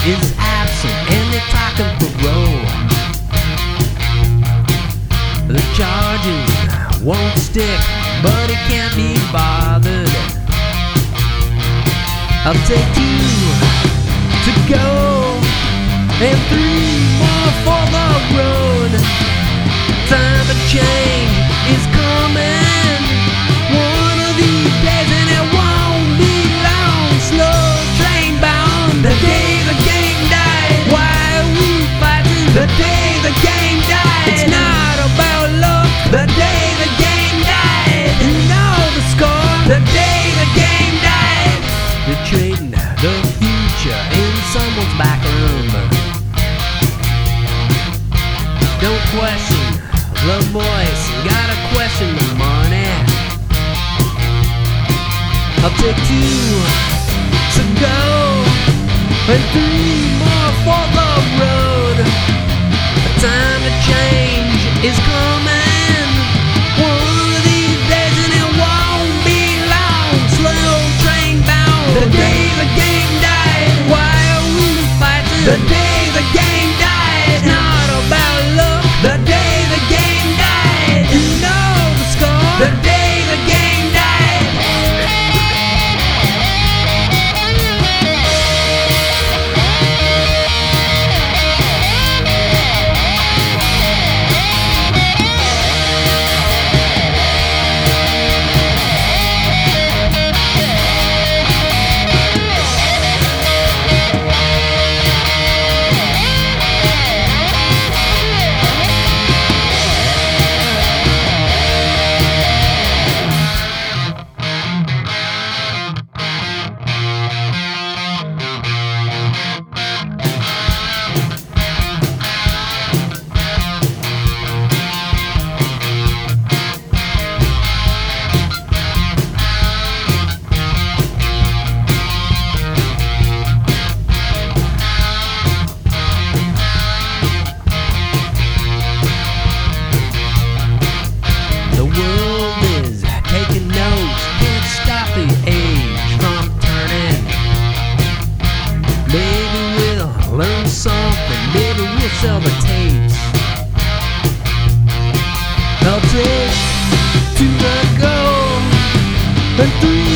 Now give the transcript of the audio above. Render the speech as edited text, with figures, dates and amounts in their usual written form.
is absent and they're talking parole. The charges won't stick, but he can't be bothered. I'll take 2 to go and 3 more for the road. Time to change is coming one of these days, and it won't be long. Slow train bound, the day the game died. Why are we fighting the day the game died? It's not about luck, the day the game died. You know the score, the day the game died. You're trading the future in someone's back room. Don't question the voice, gotta question the money. I'll take 2 to go and 3 more for the road. A time to change is coming one of these days, and it won't be long. Slow train bound, the day the game died. Why are we fighting the day the game died? Not about luck, the day the game died. You know the score, the day the game died. The world is taking notes, can't stop the age from turning. Maybe we'll learn something, maybe we'll sell the tapes. I'll take 2 to go and 3